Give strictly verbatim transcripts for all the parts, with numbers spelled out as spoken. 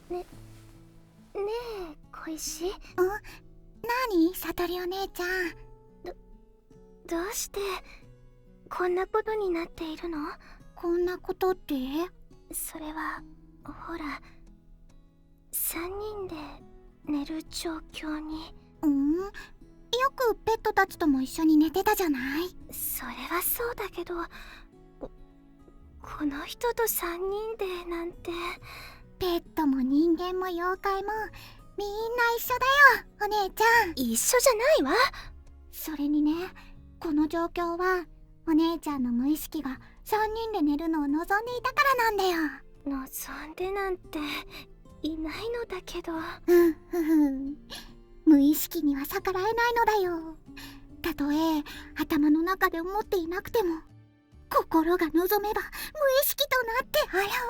ね、ねえ、小石。ん？ 何？悟りお姉ちゃん。 ど、どうしてこんなことになっているの？ こんなことって？ それは、ほら、三人で寝る状況に。 うん？よくペットたちとも一緒に寝てたじゃない？ それはそうだけど、こ、この人と三人でなんて。 ペットも人間も妖怪もみんな一緒だよ、お姉ちゃん。 一緒じゃないわ。 それにね、この状況はお姉ちゃんの無意識がさんにんで寝るのを望んでいたからなんだよ。 望んでなんていないのだけど。 うんふふん、無意識には逆らえないのだよ。たとえ頭の中で思っていなくても心が望めば無意識となって現れる。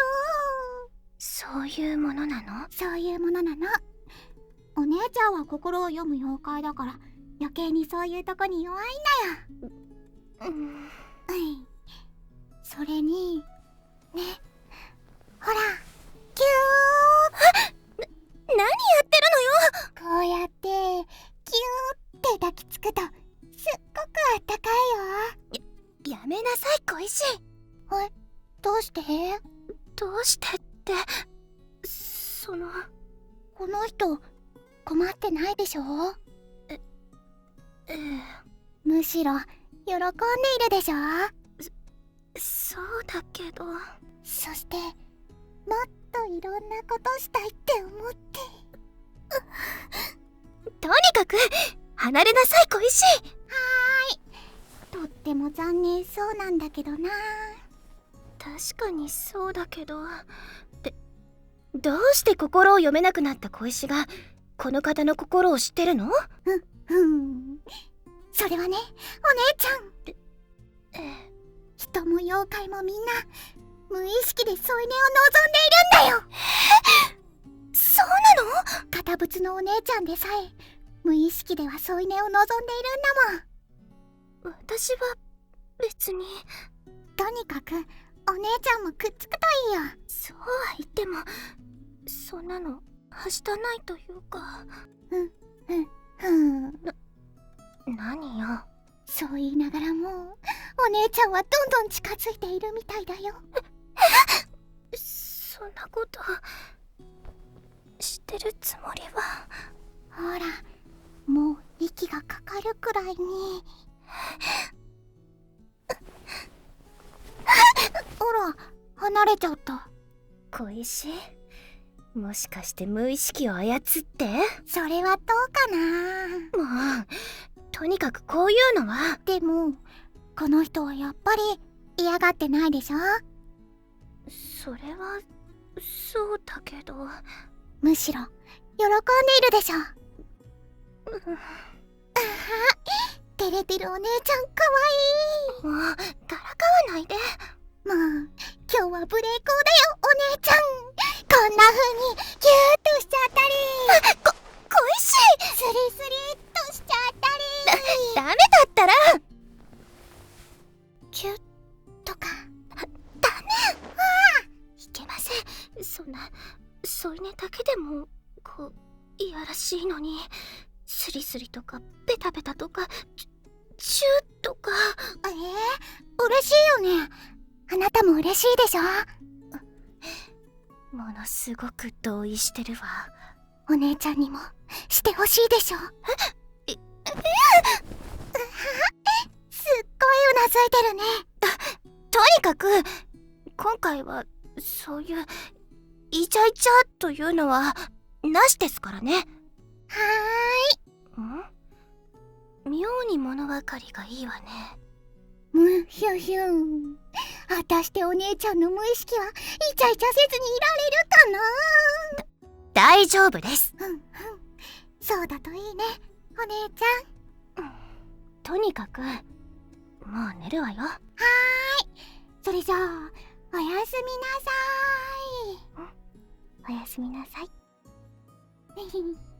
そういうものなの？ そういうものなの。お姉ちゃんは心を読む妖怪だから余計にそういうとこに弱いんだよ。 うん。 うん。それにね、ほら、キュー。 な、何やってるのよ。こうやってキューって抱きつくとすっごくあったかいよ。 や、やめなさい小石。 え、どうして？ どうしてって、その、 この人困ってないでしょ？ え、ええ。 むしろ喜んでいるでしょ？ そ、そうだけど。 そしてもっといろんなことしたいって思って。 とにかく離れなさい小石。 はーい。とっても残念そうなんだけどな。 確かにそうだけど、で、どうして心を読めなくなった小石がこの方の心を知ってるの？ うん、うん。それはね、お姉ちゃん。 ええ。 人も妖怪もみんな無意識で添い寝を望んでいるんだよ。 そうなの？ 堅物のお姉ちゃんでさえ無意識では添い寝を望んでいるんだもん。私は別に。 とにかくお姉ちゃんもくっつくといいよ。 そうは言ってもそんなのはしたないというか。 うんうんうん。 な、何よ。 そう言いながらもお姉ちゃんはどんどん近づいているみたいだよ。 え、そんなことしてるつもりは。 ほら、もう息がかかるくらいに。ほら、離れちゃった。 小石、もしかして無意識を操って？ それはどうかな。 もう、とにかくこういうのは。 でもこの人はやっぱり嫌がってないでしょ？ それはそうだけど。 むしろ喜んでいるでしょ？ うん、 あは、照れてるお姉ちゃんかわいい。 もうからかわないで。 もう今日はブレイクだよお姉ちゃん。こんな風にキューッとしちゃったり、 こ、小石、 スリスリっとしちゃったり。 だ、ダメだったらキュッとか。 ダメ。いけません。そんな添い寝だけでもこういやらしいのに、スリスリとかペタペタとかチュチューとか。 えー、嬉しいよね。あなたも嬉しいでしょ？ ものすごく同意してるわ。 お姉ちゃんにもしてほしいでしょ？ え、え、 すっごいうなずいてるね。 とにかく今回はそういうイチャイチャというのはなしですからね。 はーい。ん？妙に物分かりがいいわね。 むひゅひゅん。果たしてお姉ちゃんの無意識はイチャイチャせずにいられるかな？ 大丈夫です。 うんうん。そうだといいね、お姉ちゃん。 うん、とにかくもう寝るわよ。はーい。 それじゃあおやすみなさーい。 おやすみなさい。 へへ